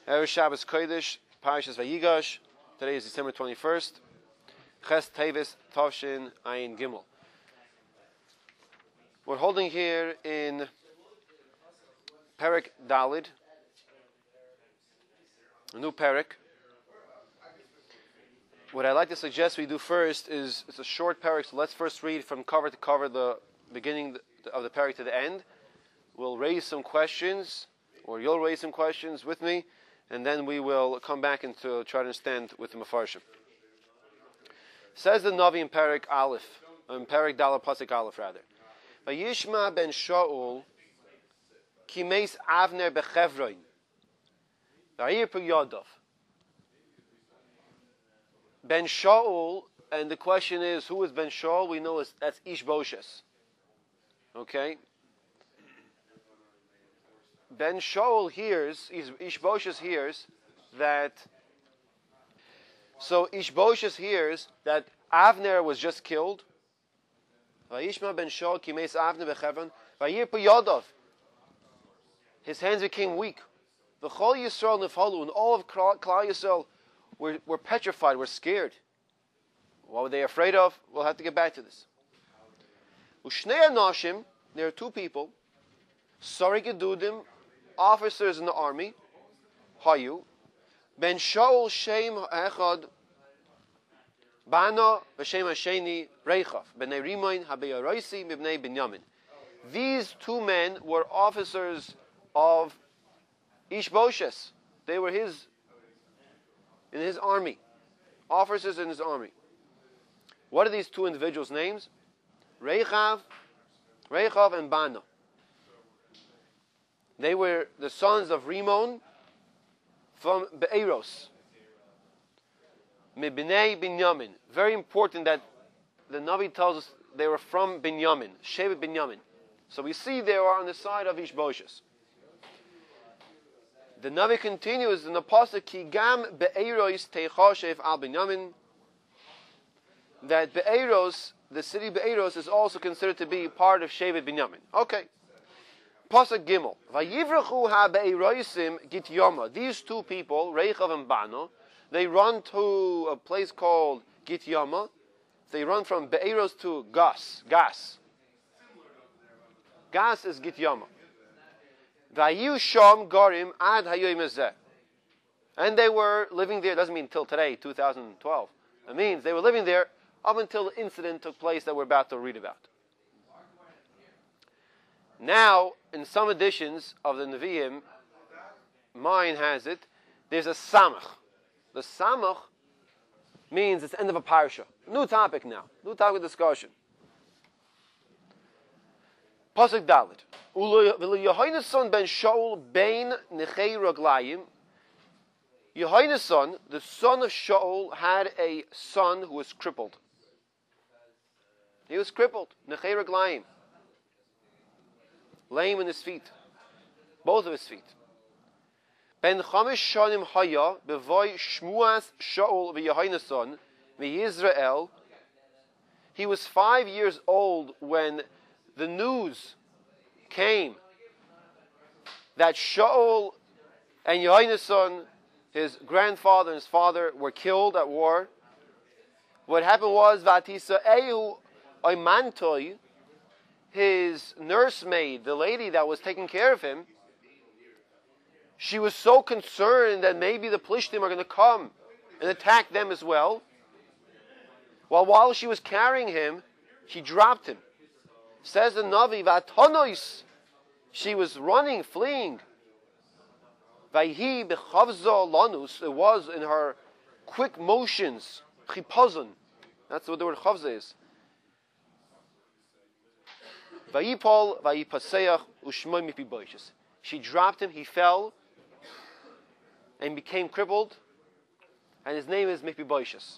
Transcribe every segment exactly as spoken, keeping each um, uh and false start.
Erev Shabbos Kodesh, Parashas Vayigash. Today is December twenty-first. Ches Tevis Tavshin Ayin Gimel. We're holding here in Perek Dalid, a new Perek. What I'd like to suggest we do first is, it's a short Perek, so let's first read from cover to cover the beginning of the Perek to the end. We'll raise some questions, or you'll raise some questions with me, and then we will come back and to try to understand with the Mefarshim. Says the Navi in Perek Aleph, in Perek Daled Pasuk Aleph rather. Vayishma ben Shaul kimeis Avner bechevron. Vayir Yodov. Ben Shaul, and the question is, who is Ben Shaul? We know it's, that's Ishboshes. Okay? Ben Shaul hears, Ishboshes hears that, so Ishboshes hears that Avner was just killed. Vayishma ben Shaul kimeis Avner bechevron. Vayir Yodov. His hands became weak. V'chol Yisrael nefhalu, and all of Klal Yisrael were, were petrified, were scared. What were they afraid of? We'll have to get back to this. Ushnei Anashim, there are two people, Sari Gedudim, officers in the army, Hayu, Ben Shaul Shem Echad, Bana V'Shem Hasheni Reichav, B'nei Rimoin Habeyaroisi Mibnei Binyamin. These two men were officers of Ishboshes. They were his, in his army. Officers in his army. What are these two individuals' names? Reichav, Reichav and Bana. They were the sons of Rimon from Be'eros. Mibnei Binyamin. Very important that the Navi tells us they were from Binyamin. Shevet Binyamin. So we see they are on the side of Ishboshes. The Navi continues in the pasuk Ki gam Be'eros teichashev al Binyamin, that Be'eros, the city Be'eros, is also considered to be part of Shevet Binyamin. Okay. Pasuk Gimel. Vayivrachu ha Be'erosim Gityoma. These two people, Reichav and Bano, they run to a place called Gityoma. They run from Be'eros to Gas. Gas. Gas is Gityoma. Vayu sham garim ad hayoyim hazeh. And they were living there, doesn't mean until today, two thousand twelve. It means they were living there up until the incident took place that we're about to read about. Now, in some editions of the Nevi'im, mine has it, there's a samach. The samach means it's the end of a parsha. New topic now. New topic of discussion. Pasuk Dalet. Yehonasan ben Shaul ben Nechei Raglayim. Yehonasan, the son of Shaul, had a son who was crippled. He was crippled. Nechei Raglayim. Lame in his feet. Both of his feet. Ben Chamish Shanim Haya Bevoy Shmuas Shaul v'Yehonasan v'Yisrael. He was five years old when the news came that Shaul and Yehonasan, his grandfather and his father, were killed at war. What happened was Vatisa Ehu Oimantoi, his nursemaid, the lady that was taking care of him, she was so concerned that maybe the Plishtim are going to come and attack them as well. While while she was carrying him, she dropped him. Says the Navi, Vatonois, she was running, fleeing. Vayhi bechavza lanus, it was in her quick motions, chipazon. That's what the word chavza is. Vayipol, vayipaseach, ushmoy mipiboishes. She dropped him, he fell, and became crippled, and his name is Mipiboishes.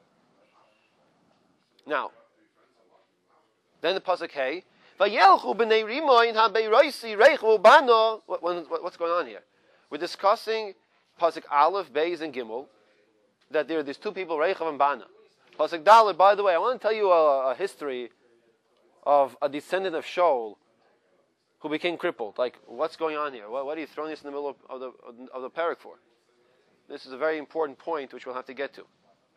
Now, then the pasuk hey, vayelchu b'nei rimoin habeiraisi reichu bano. What's going on here? We're discussing pasuk Aleph, Beis, and Gimel, that there are these two people, Reichav and Bana. Pasuk Dalet. By the way, I want to tell you a, a history of a descendant of Shaul who became crippled. Like, what's going on here? Why, why are you throwing this in the middle of, of the of the parak work for. This is a very important point which we'll have to get to.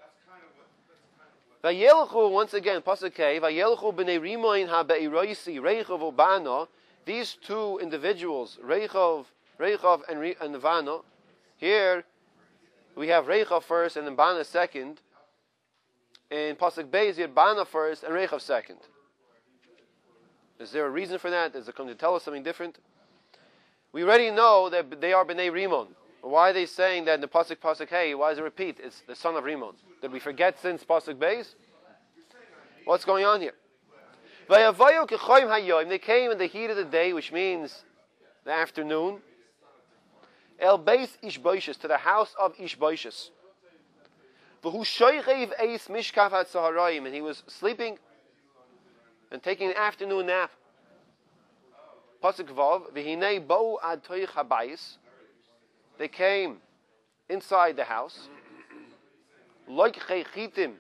Vayelchu, once again, Pasuk K, Vayelchu b'nei Rimoin ha-be'iroisi, Reichav u'Bana, these two individuals, Reichav, Reichav and, Re, and Bana, here we have Reichav first and then Bana second. In Pasuk Beis, you had Bana first and Reichav second. Is there a reason for that? Does it come to tell us something different? We already know that they are Bnei Rimon. Why are they saying that in the Pasuk Pasuk Hey? Why does it repeat? It's the son of Rimon. Did we forget since Pasuk Beis? What's going on here? They came in the heat of the day, which means the afternoon. El Beis Ishboishis, to the house of Ishboishis. And he was sleeping and taking an afternoon nap. Pasuk Vav, v'hinei bo'u ad toich habayis. They came inside the house. Loik chechitim.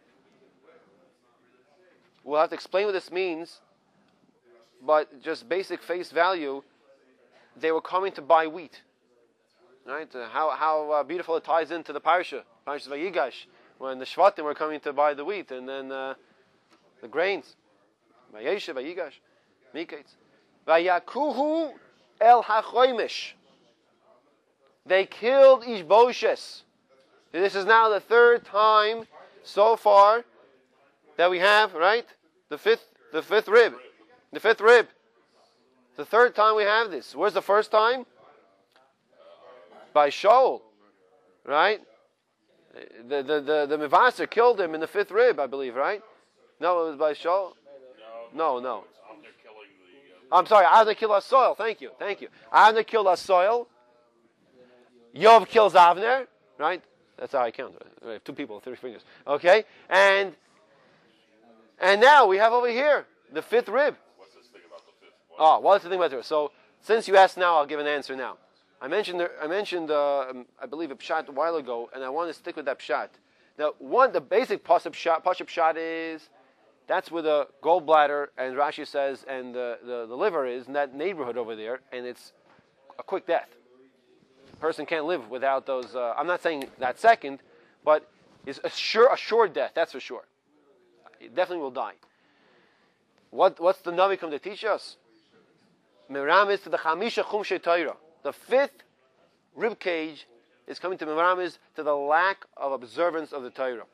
We'll have to explain what this means, but just basic face value, they were coming to buy wheat. Right? Uh, how how uh, beautiful it ties into the parsha, Parshas Vayigash, when the Shvatim were coming to buy the wheat and then uh, the grains. Vayesha, Vayigash, Miketz. Vayakuhu el hachoimish. They killed Ishboshes. This is now the third time so far that we have, right? The fifth, the fifth rib, the fifth rib. The third time we have this. Where's the first time? By Shaul, right? The the the, the Mivasar killed him in the fifth rib, I believe, right? No, it was by Shaul. No, no. I'm sorry, Avner killed Asoil. Thank you, thank you. Avner killed Asoil. Yov kills Avner, right? That's how I count. We have two people, three fingers. Okay, and and now we have over here the fifth rib. What's this thing about the fifth one? Oh, what's the thing about it? So, since you asked now, I'll give an answer now. I mentioned, I mentioned, uh, I believe a pshat a while ago, and I want to stick with that pshat. Now, one, the basic pashup pshat, pashup pshat is that's where the gallbladder and Rashi says and the, the, the liver is in that neighborhood over there, and it's a quick death. A person can't live without those. Uh, I'm not saying that second, but it's a sure, a sure death. That's for sure. He definitely will die. What what's the Navi come to teach us? Meramis to the Chamisha Chumshe Torah. The fifth rib cage is coming to Meramis to the lack of observance of the Torah.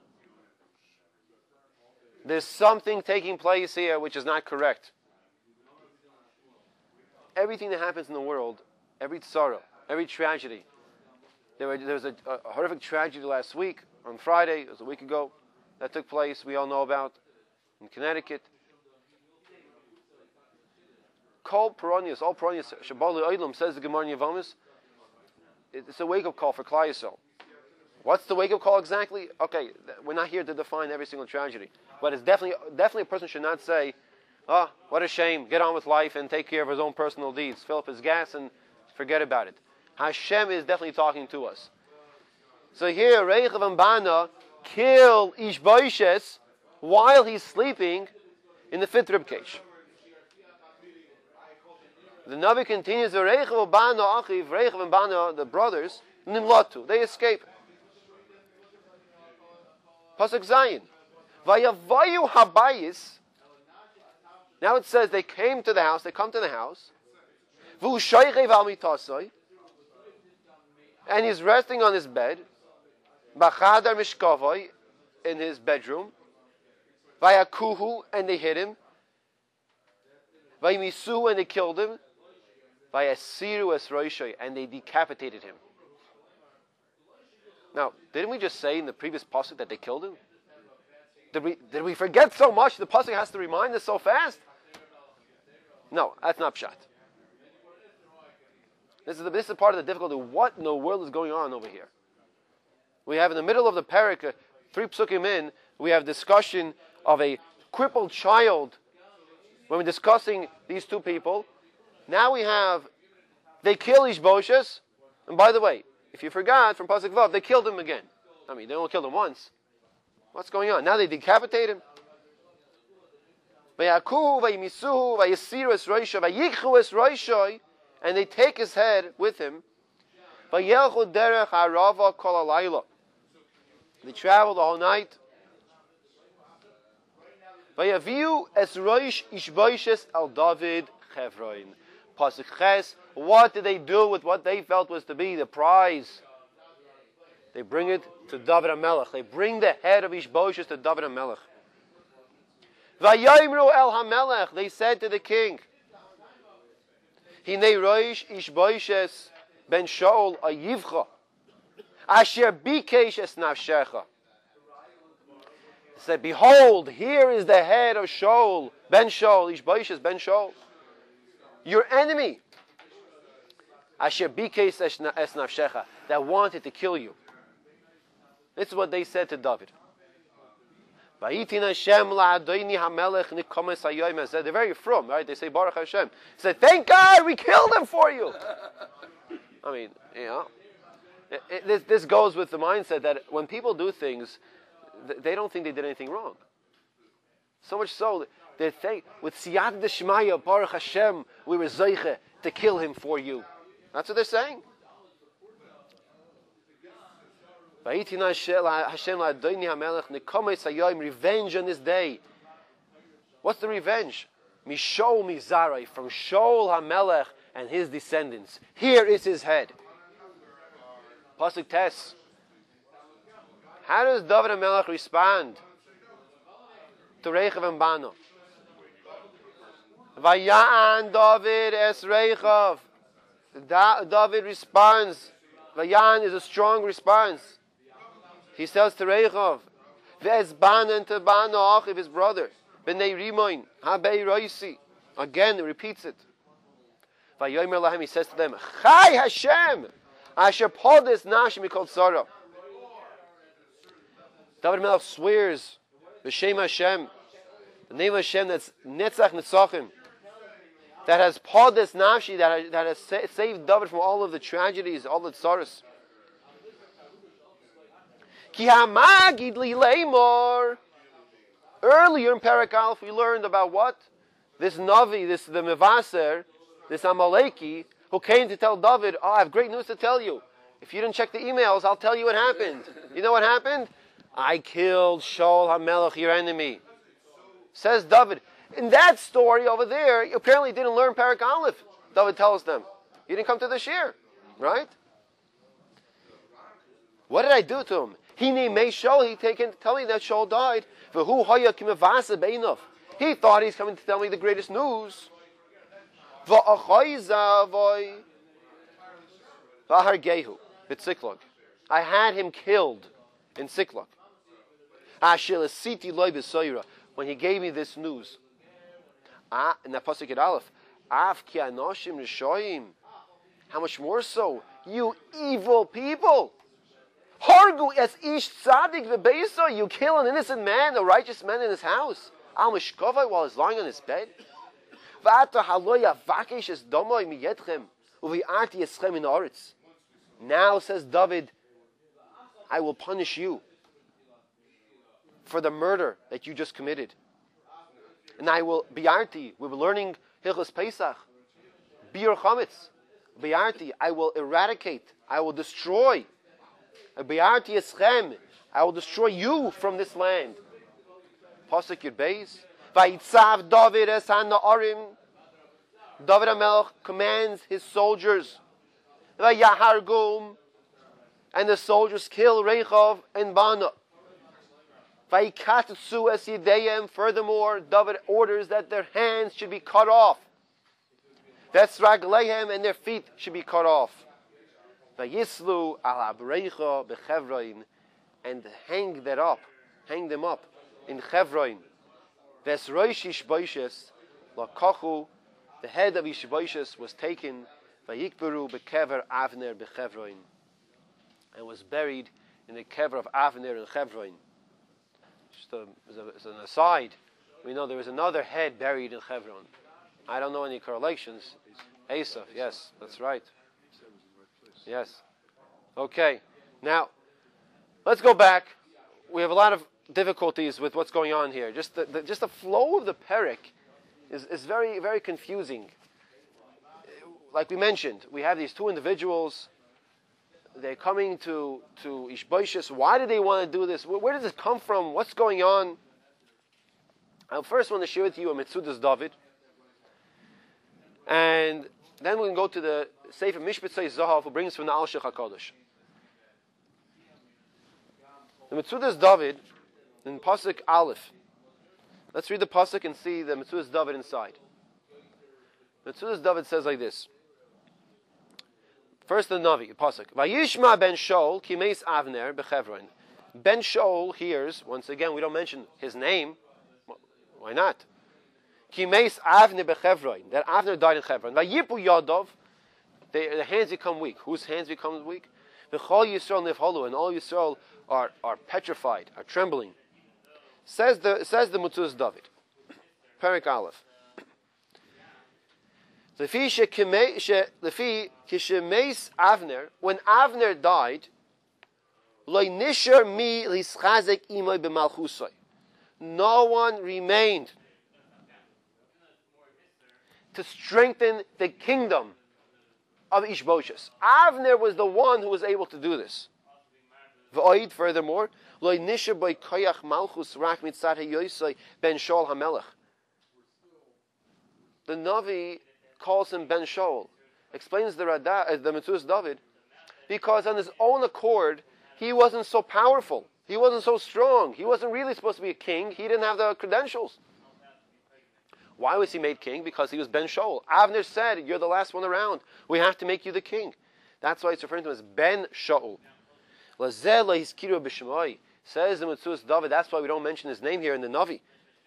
There's something taking place here which is not correct. Everything that happens in the world, every sorrow, every tragedy. There, were, there was a, a horrific tragedy last week, on Friday, it was a week ago, that took place, we all know about, in Connecticut. Kol Peronius, all Peronius, Shabbat Oilam, says the Gemara in Yevamos, it's a wake-up call for Klal Yisrael. What's the wake-up call exactly? Okay, we're not here to define every single tragedy, but it's definitely, definitely a person should not say, oh, what a shame, get on with life and take care of his own personal deeds, fill up his gas and forget about it. Hashem is definitely talking to us. So here, Reichav and Bana kill Ishboishes while he's sleeping in the fifth rib cage. The Navi continues, Reichav and Bana, Achiv, Reichav and Bana, the brothers, Nimlotu, they escape. Pasuk Zayin. Vayavayu habayis. Now it says they came to the house, they come to the house. V'ushaychev al mitasoi. And he's resting on his bed. Bachadar mishkavoi, in his bedroom. Vayakuhu, and they hit him. Vayimisu, and they killed him. Vayasiru es roishoi, and they decapitated him. Now, didn't we just say in the previous pasuk that they killed him? Did we did we forget so much? The pasuk has to remind us so fast. No, that's not pshat. This is the, this is part of the difficulty. What in the world is going on over here? We have in the middle of the parak, uh, three psukim in, we have discussion of a crippled child. When we're discussing these two people, now we have they kill Ishbosheth, and by the way, if you forgot from Pasuk Vav, they killed him again. I mean, they only killed him once. What's going on? Now they decapitate him. And they take his head with him. Vayelchu derech harava kol halayla. They traveled the whole night. Vayaviu es roish ishboishes al David Chevron. Pasuk Ches. What did they do with what they felt was to be the prize? They bring it to David HaMelech. They bring the head of Ishboishes to David HaMelech. Vayimru el HaMelech. They said to the king, Hinei roish Ishboishes ben Shaul ayivcha. Asher bikesh es nafshecha. He said, behold, here is the head of Shaul, ben Shaul, Ishboishes ben Shaul, your enemy. Asher bikesh es nafshecha, that wanted to kill you. This is what they said to David. They're very from, right? They say Baruch Hashem. He said, thank God we killed him for you. I mean, you know. It, it, this, this goes with the mindset that when people do things, th- they don't think they did anything wrong. So much so, they think, with Siyat Deshmaya, Baruch Hashem, we were Zeiche to kill him for you. That's what they're saying. Revenge on this day. What's the revenge? Mishol Mizarai, from Shaul HaMelech and his descendants. Here is his head. Pasuk Tes. How does David HaMelech respond to Rechav and Bano? Vaya'an David es Rechav. Da- David responds. Vayan is a strong response. He says to Rechav, Ve'ez Banan to Bano Achiv, his brother, B'nei Rimoin, Habei Roisi. Again, he repeats it. Vayomer Lahem, he says to them, Chai Hashem, Asher Podes Nashim Mikol Tzara. David Melech swears, B'Shem Hashem, the name of Hashem that's Netzach Netzachim, that has Podes Nashim, that has, that has sa- saved David from all of the tragedies, all the tzaras. Ki hamagid li leimor. Earlier in Perek Aleph we learned about what? This Navi, this the Mevaser, this Amaleki, who came to tell David, oh, I have great news to tell you. If you didn't check the emails, I'll tell you what happened. You know what happened? I killed Shaul HaMelech, your enemy. Says David. In that story over there, you apparently didn't learn Perek Aleph. David tells them. You didn't come to the shir, right? What did I do to him? He named me Shaul. He taken tell me that Shaul died. He thought he's coming to tell me the greatest news. I had him killed in Siklag. When he gave me this news. Ah, in that pasuk in Aleph, how much more so, you evil people! Hargu es ish tzadik v'beisa. You kill an innocent man, a righteous man in his house. Al mishkovai while he's lying on his bed. V'ata haloya vakesh es domoi miyetchem uvi'arti eschem in oritz. Now says David, I will punish you for the murder that you just committed. And I will bi'arti. We were learning Hilchos Pesach. Bir chametz. Bi'arti. I will eradicate. I will destroy. Bi'arti eschem. I will destroy you from this land. Pasuk Yud Beis. Vayitzav David es ha'na'arim. David HaMelech commands his soldiers. Vayahargum. And the soldiers kill Rechav and Bana. Vayikatsu es yideyem. Furthermore, David orders that their hands should be cut off. Vesragleihem, and their feet should be cut off. Vayislu al abreicha bechevroin, and hang that up, hang them up in Chevron. Vesroish Ishboishes lakachu, the head of Ishboishes was taken. Vayikberu bekever Avner bechevroin, and was buried in the kever of Avner in Chevron. Just a, as, a, as an aside, we know there was another head buried in Chevron. I don't know any correlations. Asaph, yes, that's right. Yes. Okay. Now, let's go back. We have a lot of difficulties with what's going on here. Just the, the just the flow of the Perek is, is very, very confusing. Like we mentioned, we have these two individuals. they're coming to, to Ishbosheth. Why do they want to do this? Where, where does this come from? What's going on? I first want to share with you a Metzudas David. And then we can go to the Sefer Mishpatzei Zahav, who brings from the Al Shech HaKadosh. The Metzudas David, in Pasuk Aleph. Let's read the Pasuk and see the Metzudas David inside. Metzudas David says like this. First the Navi, Pasuk. Vayishma ben Shaul kimeis Avner bechevron. Ben Shaul hears, once again, we don't mention his name. Why not? Kimeis Avner bechevron. That Avner died in Hebron. Vayipu Yadov. The hands become weak. Whose hands become weak? V'chol Yisrael nivholu. And all Yisrael are, are petrified, are trembling. Says the says the Metzudas David. Perik Aleph. Lefi kishemeis Avner, when Avner died, loy nisher mi lischazek imoy b'malchusay. No one remained to strengthen the kingdom of Ishbosheth. Avner was the one who was able to do this. V'oid, furthermore, loy nisher by koyach malchus rak mitzat hayoysay ben Shaul hamelech. The Navi calls him Ben Shaul, explains the Radah, uh, the Metzudas David, because on his own accord, he wasn't so powerful. He wasn't so strong. He wasn't really supposed to be a king. He didn't have the credentials. Why was he made king? Because he was Ben Shaul. Avner said, you're the last one around. We have to make you the king. That's why it's referring to him as Ben Shaul. Says the Metzudas David, that's why we don't mention his name here in the Navi.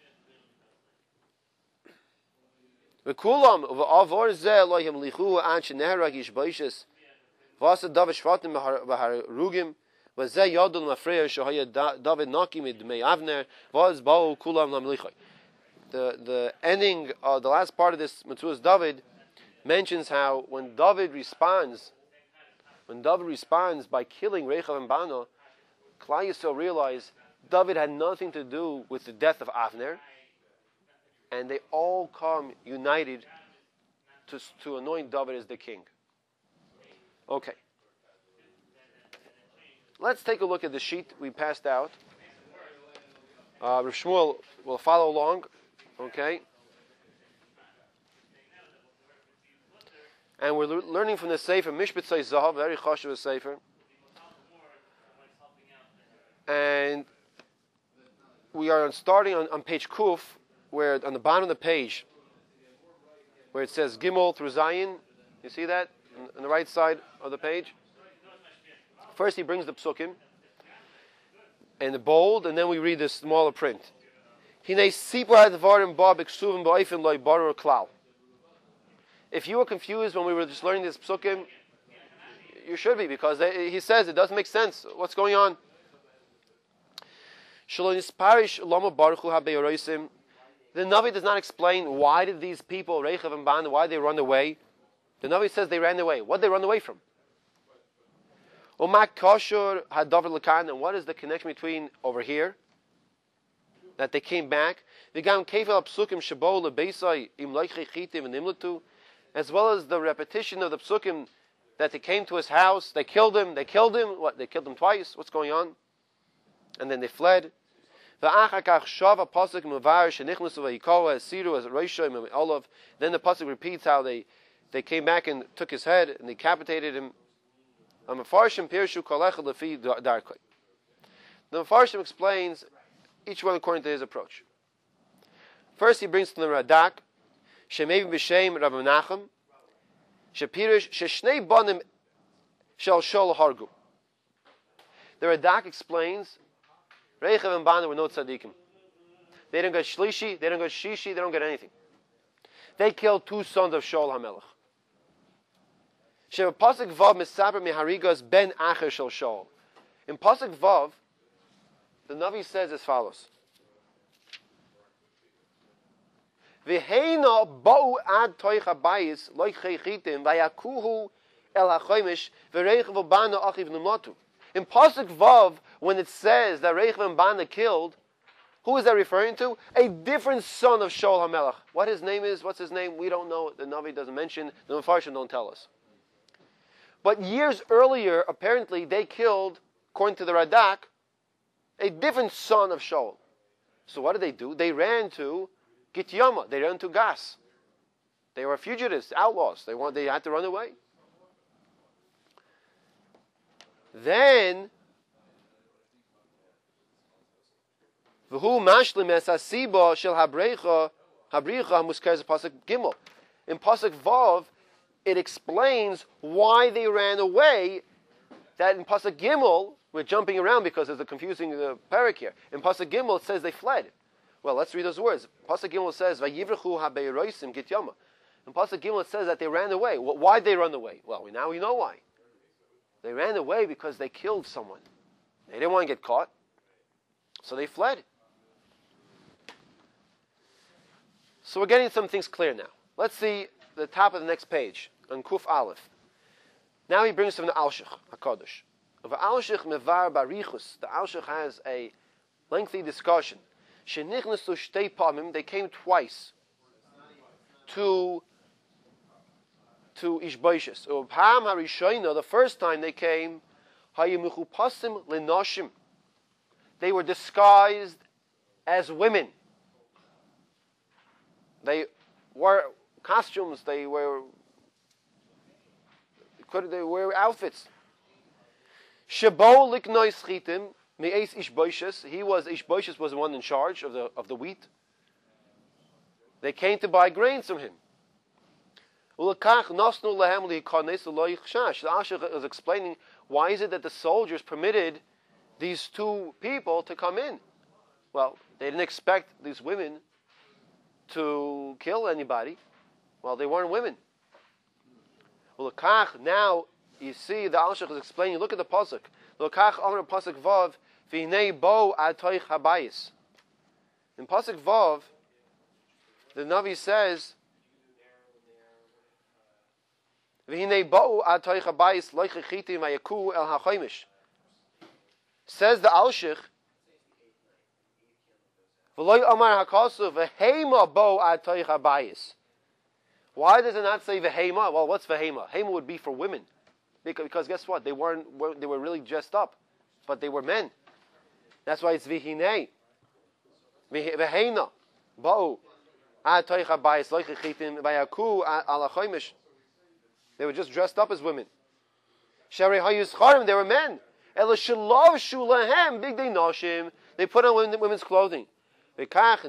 V'kulam v'avor zeh loyhem lichu an sheneherag Ishbosheth v'asa David shvatim v'harugim v'zeh yadol mafreya shehaya David naki midmei Avner v'az ba'u kulam lamlichai. The the ending, uh, the last part of this Metzudas David mentions how when David responds, when David responds by killing Rechav and Bano, Klal Yisrael realize David had nothing to do with the death of Avner. And they all come united to, to anoint David as the king. Okay. Let's take a look at the sheet we passed out. Uh, Rav Shmuel will follow along. Okay. And we're le- learning from the Sefer Mishpatzei Zahav, very chashuv Sefer. And we are starting on, on page Kuf, where on the bottom of the page, where it says Gimel through Zion, you see that on the right side of the page. First, he brings the psukim in the bold, and then we read the smaller print. If you were confused when we were just learning this psukim, you should be, because they, he says it doesn't make sense. What's going on? The Navi does not explain why did these people, Rechav and Ban, why they run away. The Navi says they ran away. What did they run away from? Umak Kashur had David Lakan, and what is the connection between over here? That they came back. As well as the repetition of the psukim that they came to his house, they killed him, they killed him, what, they killed him twice, what's going on? And then they fled. Then the pasuk repeats how they, they came back and took his head and decapitated him. The Mefarshim explains each one according to his approach. First, he brings to the Radak, Shemevi b'Shem Rav Menachem, Shepirish Sheshnei Banim Shel Shol Hargu. The Radak explains Rechav and Bana were no tzaddikim. They didn't get shlishi, they didn't get shishi, they don't get anything. They killed two sons of Shaul HaMelech. Sheva Pasuk Vav Misaber Miharigas Ben Acher Shel Shaul. In Pasuk Vav, the Navi says as follows. V'heina ba'u ad toich habayis loich cheichitim vayakuhu el hachoimish v'reichav v'bana achiv numatu. In Pasuk Vav, when it says that Rechav and Bana killed, who is that referring to? A different son of Shaul HaMelech. What his name is, what's his name, we don't know. The Navi doesn't mention. The Mefarshim don't tell us. But years earlier, apparently, they killed, according to the Radak, a different son of Shaul. So what did they do? They ran to Gityama. They ran to Gas. They were fugitives, outlaws. They want, they had to run away. Then, V'hu mashlim es hasiba shel habrecha habricha muskers pasuk gimel. In pasuk vav, it explains why they ran away. That in pasuk gimel, we're jumping around because there's a confusing uh, parak here. In pasuk gimel, it says they fled. Well, let's read those words. Pasuk gimel says vayivrechu habeirosim gityama. In pasuk gimel, it says that they ran away. Well, why did they run away? Well, we, now we know why. They ran away because they killed someone. They didn't want to get caught, so they fled. So we're getting some things clear now. Let's see the top of the next page on Kuf Aleph. Now he brings from the Alshich HaKadosh. Of Alshich Mevar Barichus, the Alshich has a lengthy discussion. Shenichnasu shtei pamim, they came twice to to Ishbosheth. Upam Harishayna, the first time they came, Hayemuchupasim Lenoshim. They were disguised as women. They wore costumes. They were could they wear outfits. Shabo liknoi schitim me'es Ishbosheth. He was Ishbosheth was the one in charge of the of the wheat. They came to buy grains from him. Ulakach nosnu lehem liikanes loich shash. The Ashach is explaining why is it that the soldiers permitted these two people to come in. Well, they didn't expect these women to kill anybody. Well, they weren't women. Ulakach, now you see the Ashach is explaining. Look at the pasuk. Ulakach amar pasuk vav v'hinei bo atoich habayis. In pasuk vav, the Navi says, "V'hinei ba'u atoich habayis loichechitim vayaku el hachoimish." Says the Alshich, "V'loy amar hakasu v'heima bo atoich habayis." Why does it not say v'heima? Well, what's v'heima? Heima would be for women, because, because guess what? They weren't. They were really dressed up, but they were men. That's why it's v'hinei, v'heina ba'u. They were just dressed up as women. They were men. They put on women's clothing. That's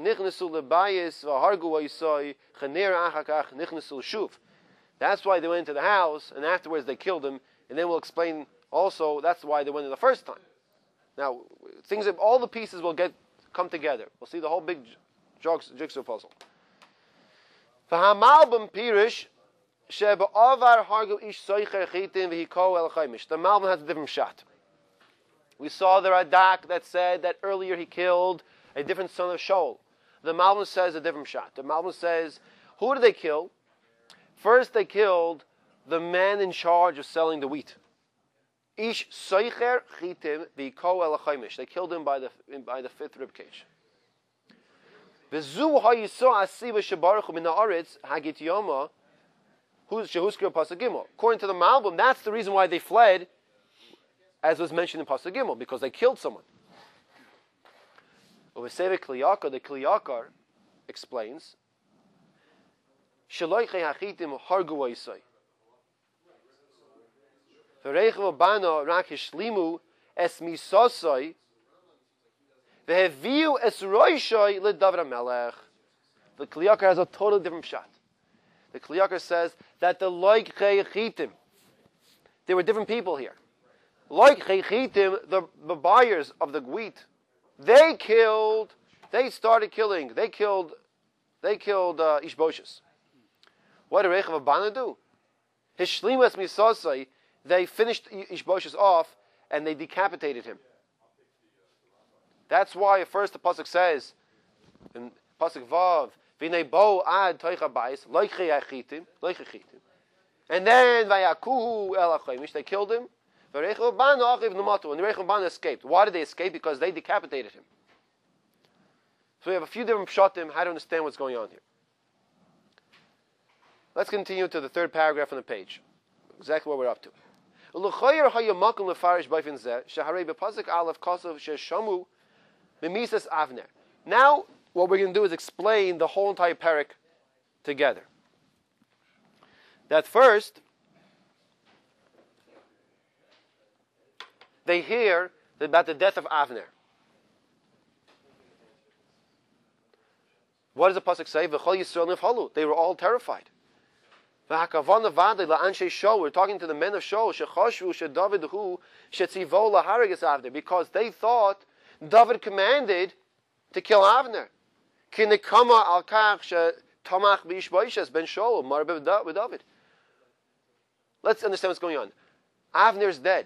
why they went into the house, and afterwards they killed him. And then we'll explain also that's why they went in the first time. Now, things, all the pieces will get come together. We'll see the whole big jigsaw puzzle. The Malbim has a different shot. We saw the Radak that said that earlier he killed a different son of Shaul. The Malbim says a different shot. The Malbim says, who did they kill? First they killed the man in charge of selling the wheat. Ish soicher chitim v'yiko el chaimish. They killed him by the by the fifth rib cage. V'zu hayiso asiva shebaruchu min haaretz hagit yoma who's shehusker pasuk gimel. According to the Malbim, that's the reason why they fled, as was mentioned in pasuk gimel, because they killed someone. Oveseve Kliyakar, the Kliyakar explains, Shaloichei hachitim hargu oisai. V'reichav bano rak hishlimu es misosai v'heviu es roishai l'davra melech. The Kliyakar has a totally different shot. The Kliyakar says that the loichei hachitim, there were different people here. Loichei hachitim, the, the buyers of the wheat, they killed, they started killing, they killed, they killed uh, Ishbosheth. What did Rechav Abana do? His shlimas misosai, they finished Ishbosheth off and they decapitated him. That's why at first the pasuk says in pasuk vav, "V'nei bo ad toicha bais loichei achitim, loichei chitim," and then vayakuhu el achaimish, they killed him. And the Rechav Ban escaped. Why did they escape? Because they decapitated him. So we have a few different pshatim how to understand what's going on here. Let's continue to the third paragraph on the page. Exactly what we're up to. L'choyer hayamakum lefarish b'ifin zeh sheharei b'pasuk aleph kosav sheshamu b'misas Avner. Now, what we're going to do is explain the whole entire parak together. That first, they hear about the death of Avner. What does the pasuk say? V'chol Yisrael nifhalu. They were all terrified. V'hakavana v'adei la'anshe Shaul. We're talking to the men of Shaul. Shechashvu sheDavid hu shetzivo laharigas Avner, because they thought David commanded to kill Avner. Ki nekama al kach shetamach b'Ishboishes ben Shaul marbe with David. Let's understand what's going on. Avner's dead.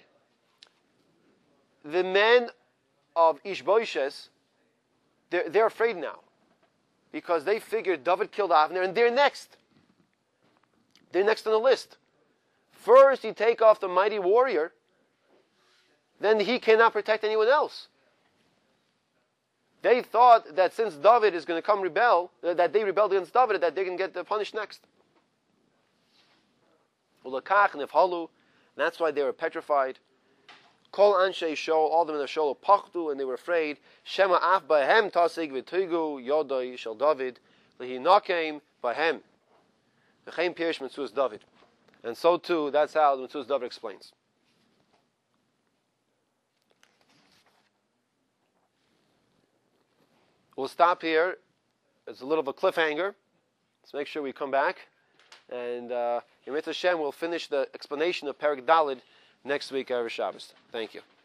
The men of Ishboishes, they're, they're afraid now, because they figured David killed Avner, and they're next. They're next on the list. First, you take off the mighty warrior, then he cannot protect anyone else. They thought that since David is going to come rebel, that they rebelled against David, that they can get punished next. That's why they were petrified. Kol anshe Shaul, all the men of Shaul, pachdu, and they were afraid. Shema af bahem tasig v'tuigu yodai shel David lehinakem bahem. V'chein pirish Metzuas David. And so too, that's how the Metzuas David explains. We'll stop here. It's a little of a cliffhanger. Let's make sure we come back. And uh, in Mitzvah Hashem, we'll finish the explanation of Perek Daled next week, Erev Shabbos. Thank you.